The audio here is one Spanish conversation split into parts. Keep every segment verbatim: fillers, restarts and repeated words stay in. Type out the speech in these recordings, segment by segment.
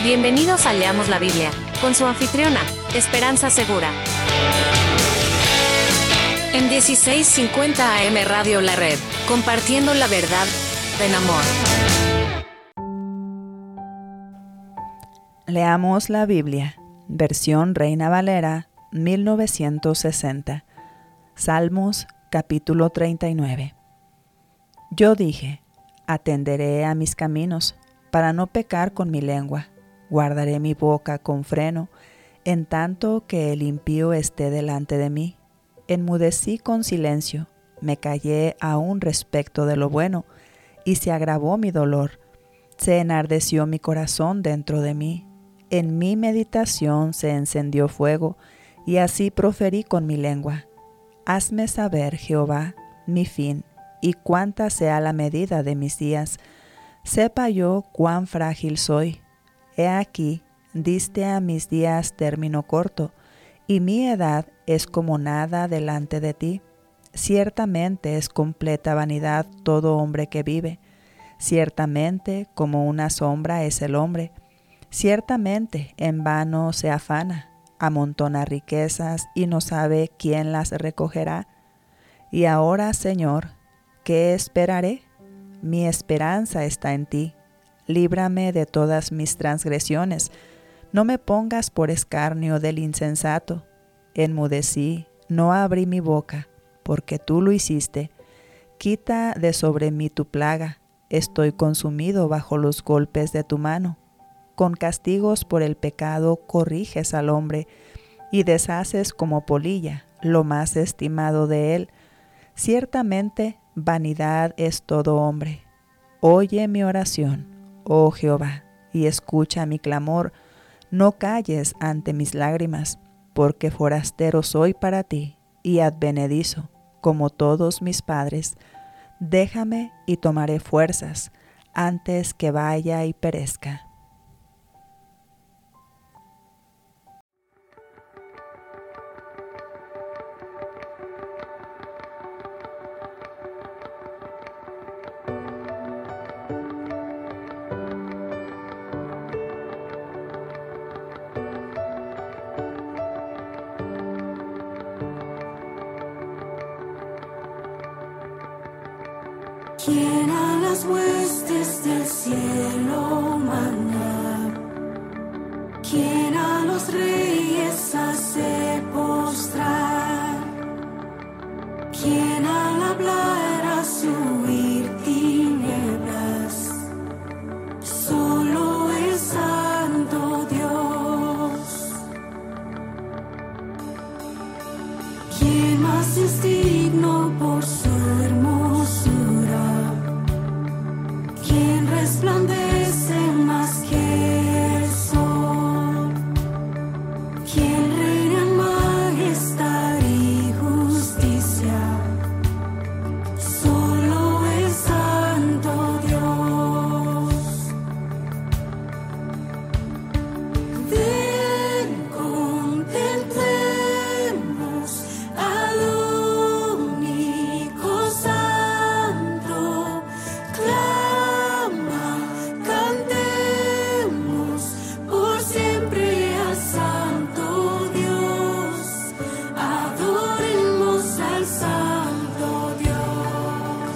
Bienvenidos a Leamos la Biblia, con su anfitriona, Esperanza Segura. En dieciséis cincuenta A M Radio La Red, compartiendo la verdad en amor. Leamos la Biblia, versión Reina Valera, mil novecientos sesenta. Salmos, capítulo treinta y nueve. Yo dije, atenderé a mis caminos, para no pecar con mi lengua. Guardaré mi boca con freno, en tanto que el impío esté delante de mí. Enmudecí con silencio, me callé aún respecto de lo bueno, y se agravó mi dolor. Se enardeció mi corazón dentro de mí. En mi meditación se encendió fuego, y así proferí con mi lengua. Hazme saber, Jehová, mi fin, y cuánta sea la medida de mis días. Sepa yo cuán frágil soy. He aquí, diste a mis días término corto, y mi edad es como nada delante de ti. Ciertamente es completa vanidad todo hombre que vive. Ciertamente como una sombra es el hombre. Ciertamente en vano se afana, amontona riquezas y no sabe quién las recogerá. Y ahora, Señor, ¿qué esperaré? Mi esperanza está en ti. Líbrame de todas mis transgresiones. No me pongas por escarnio del insensato. Enmudecí, no abrí mi boca, porque tú lo hiciste. Quita de sobre mí tu plaga. Estoy consumido bajo los golpes de tu mano. Con castigos por el pecado corriges al hombre, y deshaces como polilla lo más estimado de él. Ciertamente vanidad es todo hombre. Oye mi oración, oh Jehová, y escucha mi clamor. No calles ante mis lágrimas, porque forastero soy para ti, y advenedizo, como todos mis padres. Déjame y tomaré fuerzas, antes que vaya y perezca. ¿Quién a las huestes del cielo manda? ¿Quién a los reyes hace postrar? ¿Quién al hablar hace huir tinieblas? Solo el Santo Dios. ¿Quién más es digno por su hermosura? ¿Quién resplandece más que el sol? ¿Quién reina en majestad y justicia? Solo el Santo Dios. Ven, contemplemos al único Santo. Clama, cantemos por siempre al Santo Dios. Adoremos al Santo Dios.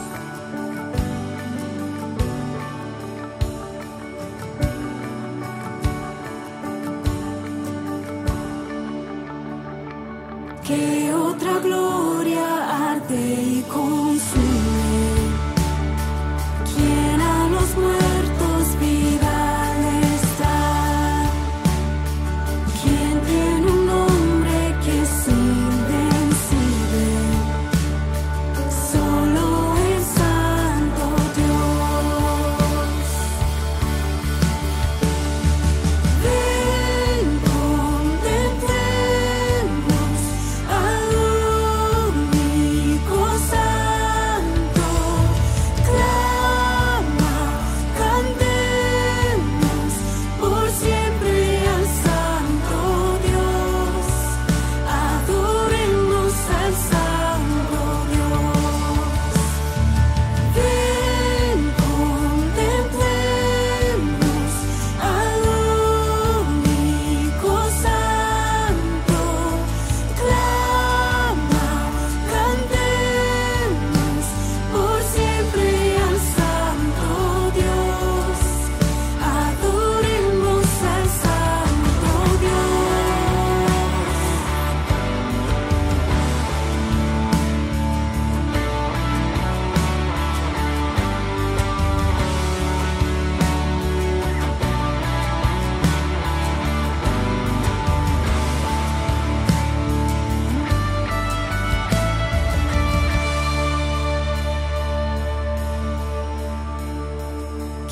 Que otra gloria arde y consume. ¿Quién a los muertos vida les da? ¿Quién tiene un nombre que es invencible? Solo el Santo Dios. Ven, contemplemos al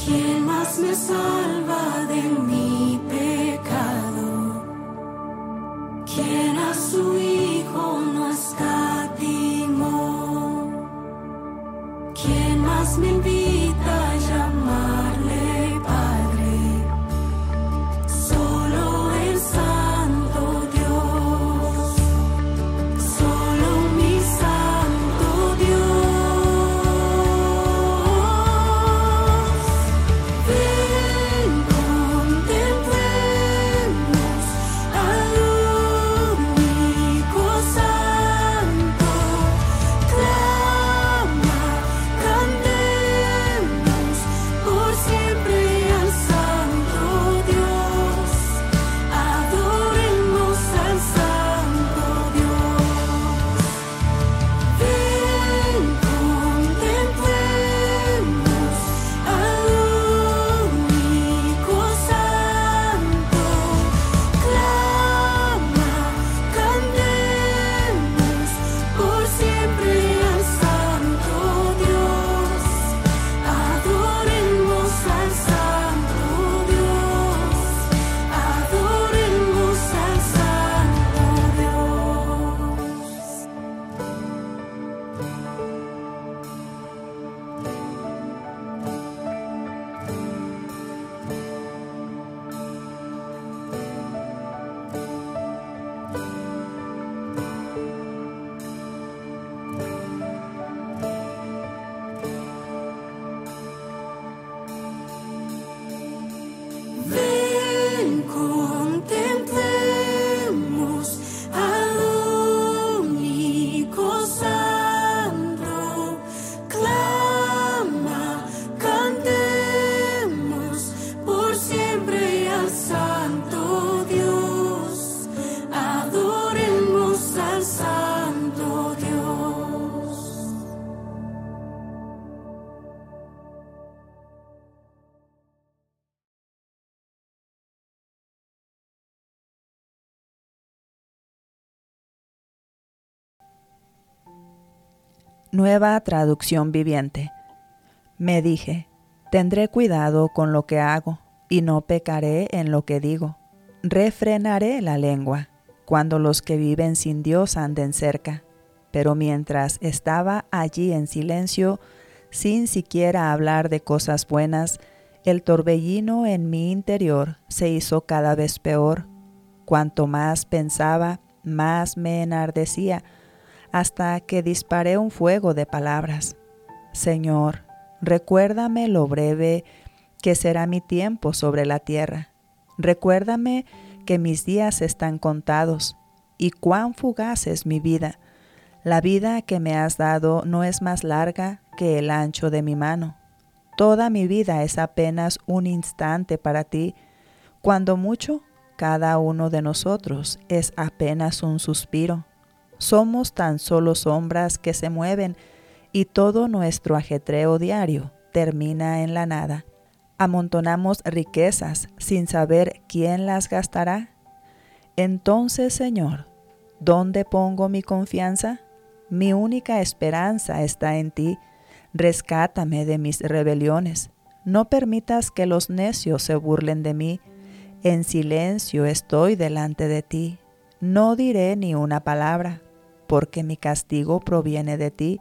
¿Quién más me salva de mi pecado? ¿Quién a su Hijo no escatimó? ¿Quién más me invita a llamarle Padre? Solo el Santo Dios, solo mi Santo Dios. Ven, contemplemos al único Santo. Clama, cantemos por siempre al Santo Dios. Adoremos al Santo Dios. Ven, contemplemos al único Santo. Clama, cantemos por siempre al Santo Dios. Adoremos al Santo Dios. Adoremos al Santo Dios. Ven, contemplemos al único Santo. Clama, cantemos por siempre al Santo Dios. Adoremos al Santo Dios. Nueva traducción viviente. Me dije, tendré cuidado con lo que hago y no pecaré en lo que digo. Refrenaré la lengua cuando los que viven sin Dios anden cerca. Pero mientras estaba allí en silencio, sin siquiera hablar de cosas buenas, el torbellino en mi interior se hizo cada vez peor. Cuanto más pensaba, más me enardecía, hasta que disparé un fuego de palabras. Señor, recuérdame lo breve que será mi tiempo sobre la tierra. Recuérdame que mis días están contados, y cuán fugaz es mi vida. La vida que me has dado no es más larga que el ancho de mi mano. Toda mi vida es apenas un instante para ti. Cuando mucho, cada uno de nosotros es apenas un suspiro. Somos tan solo sombras que se mueven y todo nuestro ajetreo diario termina en la nada. Amontonamos riquezas sin saber quién las gastará. Entonces, Señor, ¿dónde pongo mi confianza? Mi única esperanza está en ti. Rescátame de mis rebeliones. No permitas que los necios se burlen de mí. En silencio estoy delante de ti. No diré ni una palabra, porque mi castigo proviene de ti.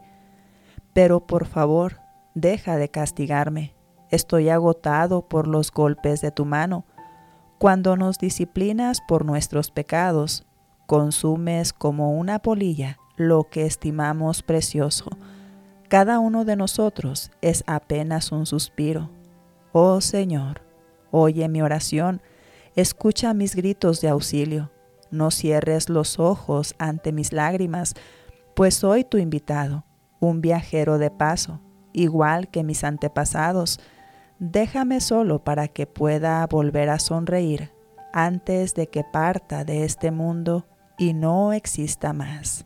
Pero por favor, deja de castigarme. Estoy agotado por los golpes de tu mano. Cuando nos disciplinas por nuestros pecados, consumes como una polilla lo que estimamos precioso. Cada uno de nosotros es apenas un suspiro. Oh Señor, oye mi oración, escucha mis gritos de auxilio. No cierres los ojos ante mis lágrimas, pues soy tu invitado, un viajero de paso, igual que mis antepasados. Déjame solo para que pueda volver a sonreír antes de que parta de este mundo y no exista más.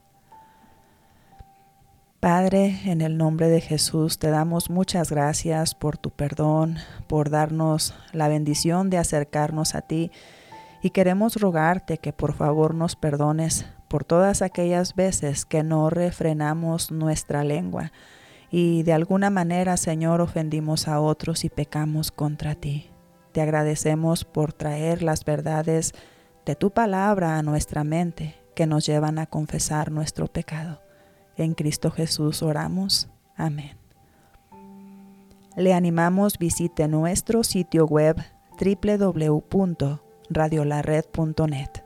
Padre, en el nombre de Jesús, te damos muchas gracias por tu perdón, por darnos la bendición de acercarnos a ti, y queremos rogarte que por favor nos perdones por todas aquellas veces que no refrenamos nuestra lengua y de alguna manera, Señor, ofendimos a otros y pecamos contra ti. Te agradecemos por traer las verdades de tu palabra a nuestra mente que nos llevan a confesar nuestro pecado. En Cristo Jesús oramos. Amén. Le animamos visite nuestro sitio web doble u doble u doble u punto radio la red punto net.